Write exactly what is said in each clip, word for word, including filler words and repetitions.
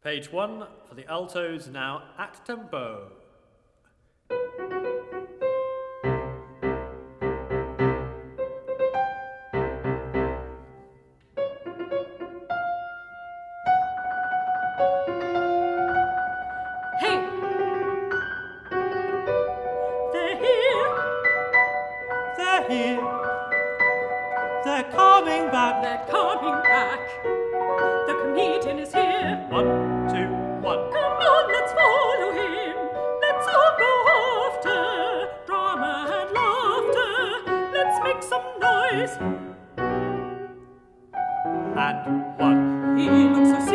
Page one for the altos, now at tempo. Hey! They're here! They're here. They're coming back. They're coming back. The comedian is here. One, two, one. Come on, let's follow him. Let's all go after drama and laughter. Let's make some noise. And one. He looks so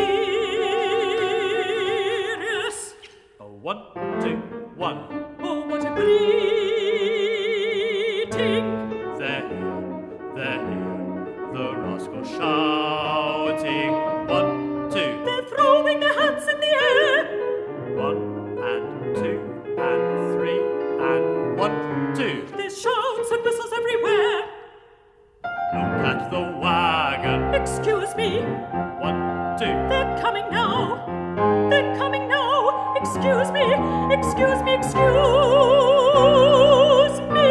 serious. A one, two, one. Oh, what a greeting. They're here, they're here. The rascals shouting. One, two. They're throwing their hats in the air. One and two and three and one, two. There's shouts and whistles everywhere. Look at the wagon. Excuse me, One, two. they're coming now. They're coming now. Excuse me, excuse me, excuse me.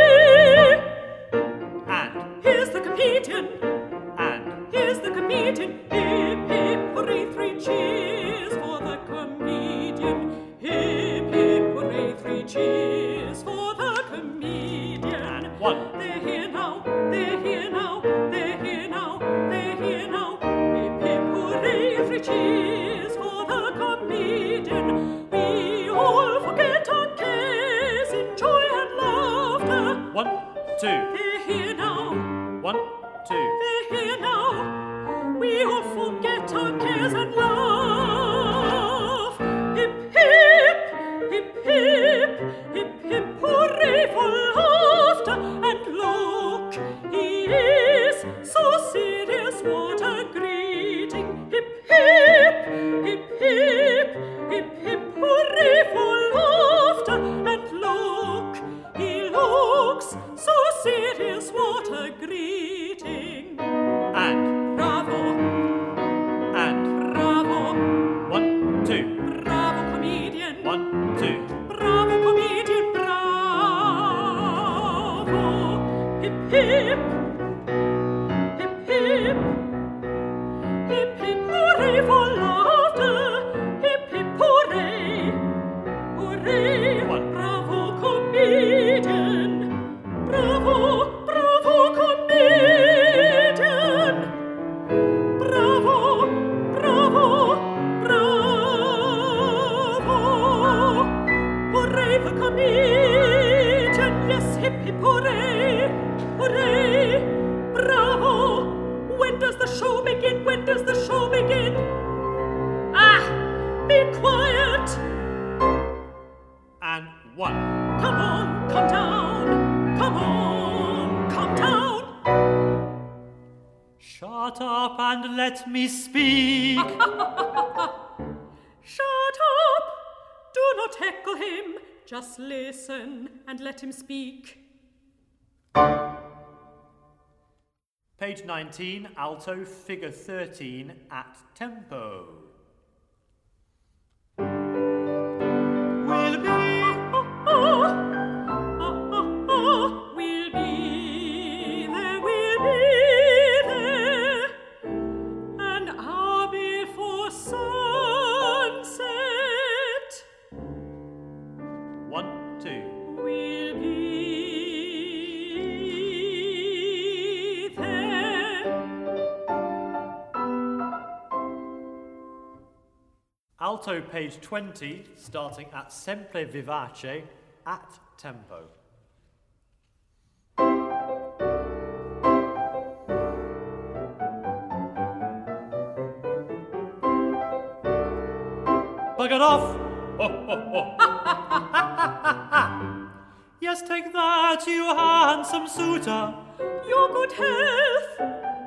And, Here's the comedian. and. Here's the comedian. Hip, hip, hooray, three cheers for the comedian. Hip, hip, hooray, three cheers for the comedian. And one. They're here now, they're here now, they're here now, they're here now. Hip, hip, hooray, three cheers for the comedian. We all forget our cares in joy and laughter. One, two. They're here now. One, two. They're here now. We all forget our cares and laugh. Hip, hip, hip, hip, hip, hip, hooray for laughter. And look, he is so serious, what a greeting. Hip, hip, hip, hip, hip, hip, hooray for laughter. And look, he looks so serious, what a greeting. And, Bravo, and. bravo, One, two. bravo comedian. One, two. Bravo comedian, bravo. Hip, hip, hip, hip, hip, hip, hooray for laughter. Hip, hip, hooray, hooray. One. Bravo comedian, bravo, bravo comedian. Bravo, bravo, bravo. Hooray for comedian. Yes, hip, hip, hooray, hooray. Bravo. When does the show begin? When does the show begin? Ah, be quiet. And one. Come on, come down. Come on, come down. Shut up and let me speak. Shut up! Do not heckle him. Just listen and let him speak. Page nineteen, alto, figure thirteen, at tempo. We'll be. Oh, oh, oh, oh. We'll be there, we'll be there. An hour before sunset. One, two. We'll be there. Alto, page twenty, starting at sempre vivace, at tempo. Bugger off. Ho, ho, ho. Yes, take that, you handsome suitor. Your good health